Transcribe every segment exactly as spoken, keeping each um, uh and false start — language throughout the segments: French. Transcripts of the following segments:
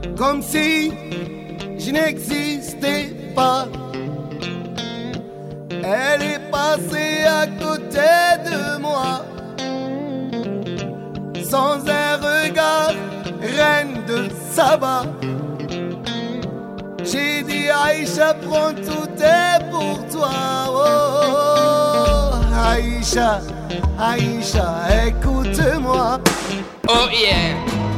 comme si je n'existais pas. Elle est passée à côté de moi, sans un regard, reine de Saba. J'ai dit Aïcha, prends tout est pour toi. Oh, Aïcha, Aïcha, écoute-moi. Oh yeah.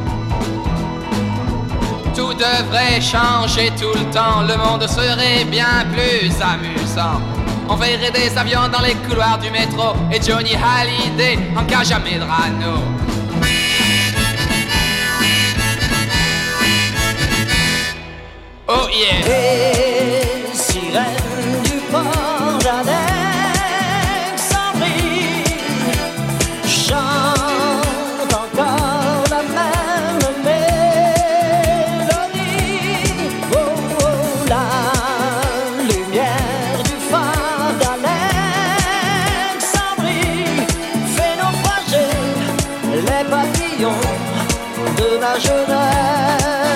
Tout devrait changer tout le temps, le monde serait bien plus amusant. On verrait des avions dans les couloirs du métro et Johnny Hallyday en cage à Medrano. Oh yeah. Les sirènes du port d'Alexandrie chantent encore la même mélodie. Oh, oh, la lumière du phare d'Alexandrie fait naufrager les papillons de la jeunesse.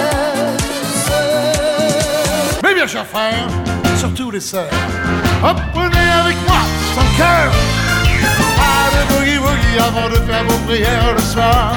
Mais bien chers frères, surtout les sœurs, apprenez avec moi son cœur. Pas de boogie woogie avant de faire vos prières le soir.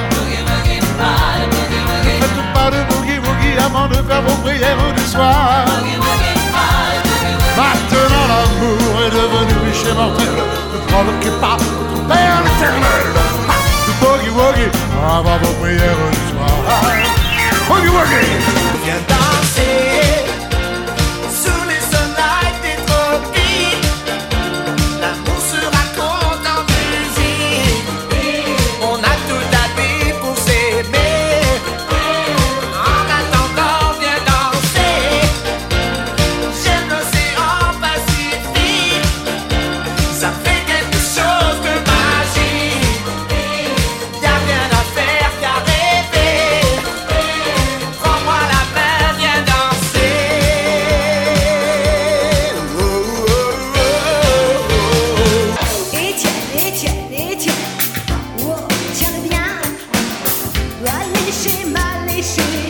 Faites pas de boogie woogie avant de faire vos prières du soir. Maintenant l'amour est devenu riche et mortel. Ne provoquez pas votre Père l'éternel. Du boogie woogie avant vos prières du soir. Boogie woogie. Viens danser sous les sunlights des tropiques. L'amour se raconte en musique. On a toute la vie pour s'aimer. En attendant, viens danser. J'aime l'océan Pacifique. Ça fait quelque chose de magique. Y'a rien à faire qu'à rêver. Prends-moi la main, viens danser. Oh, oh, oh, oh. Étienne, Étienne, Étienne, oh, tiens-le bien. Va lécher, ma lécher.